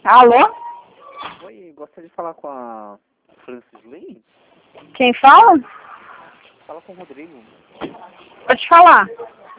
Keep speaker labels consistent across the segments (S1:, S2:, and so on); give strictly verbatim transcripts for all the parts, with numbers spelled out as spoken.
S1: Alô?
S2: Oi, gostaria de falar com a Francis Lee?
S1: Quem fala?
S2: Fala com o Rodrigo.
S1: Pode falar.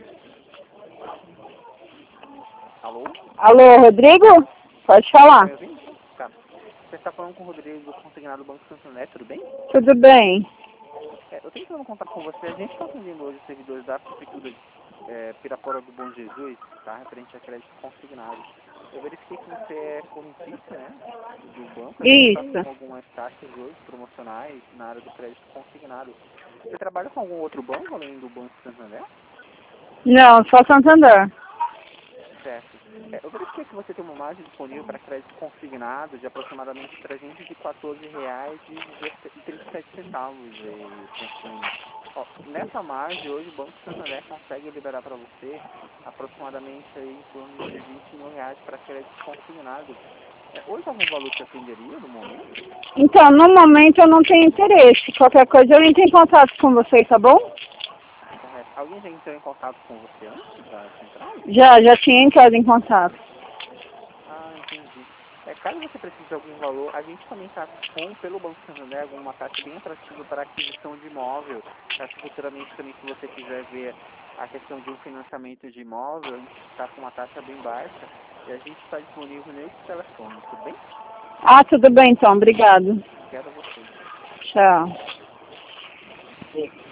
S2: Alô?
S1: Alô, Rodrigo? Pode falar.
S2: Tá me ouvindo? Tá. Você está falando com o Rodrigo, consignado do Banco Santander, tudo bem?
S1: Tudo bem.
S2: É, eu tenho que contato com você. A gente está atendendo hoje os servidores da Prefeitura é, Pirapora do Bom Jesus, tá? Referente a crédito consignado. Eu verifiquei que você é correntista, né? Do banco. A gente está
S1: Isso.
S2: com algumas taxas hoje promocionais na área do crédito consignado. Você trabalha com algum outro banco além do Banco Santander?
S1: Não, só Santander.
S2: Certo. É, eu verifiquei que você tem uma margem disponível para crédito consignado de aproximadamente trezentos e quatorze reais e trinta e sete centavos. Ó, nessa margem, hoje o Banco Santander consegue liberar para você aproximadamente aí, em torno de vinte mil reais para crédito consignado. É, hoje algum valor te atenderia no momento?
S1: Então, no momento eu não tenho interesse. Qualquer coisa eu entro em contato com vocês, tá bom?
S2: Correto. Alguém já entrou em contato com você antes da central?
S1: Já, já tinha entrado em contato.
S2: Ah, entendi. É, caso você precise de algum valor, a gente também está com, pelo Banco Santander, alguma taxa bem atrativa para aquisição de imóvel. Caso futuramente também, se você quiser ver a questão de um financiamento de imóvel, a gente está com uma taxa bem baixa e a gente está disponível nesse telefone, tudo bem?
S1: Ah, tudo bem então, obrigado.
S2: Obrigado a você.
S1: Tchau.